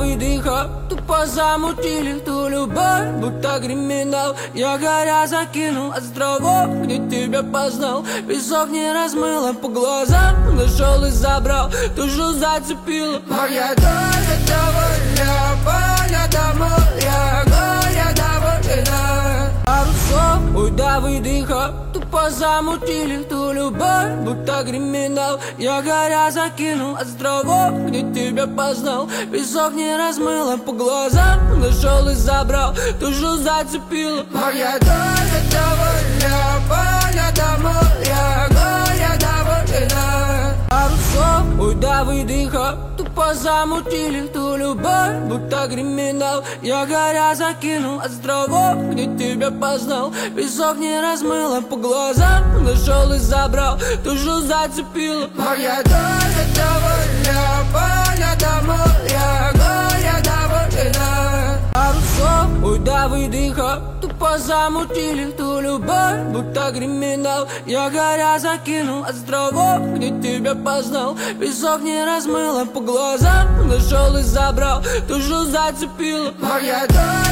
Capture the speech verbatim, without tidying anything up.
выдыха, тупо замутили ту любовь, будто криминал. Я горя закинул островок, где тебя познал. Песок не размыло по глазам, нашел и забрал, душу зацепила. Моя доля довольна, поля домой, я горя довольна. Пару слов, ой, да выдыха, тупо замутили ту любовь, будто криминал. Я горя закинул островок, где тебя познал. Песок не размыло по глазам, нашел и забрал, душу зацепила. Моя доля довольна, поля домой, я горя довольна. Пару слов, ой, да выдыха, тупо замутили ту любовь, будто криминал. Я горя закинул островок, где тебя познал. Песок не размыло по глазам, нашел и забрал, душу зацепила. Моя доля довольна, поля домой, я горя довольна. Пару слов, ой, да выдыха, тупо замутили ту любовь, будто криминал. Я горя закинул островок, где тебя познал. Песок не размыло по глазам, нашел и забрал, душу зацепила. Моя доля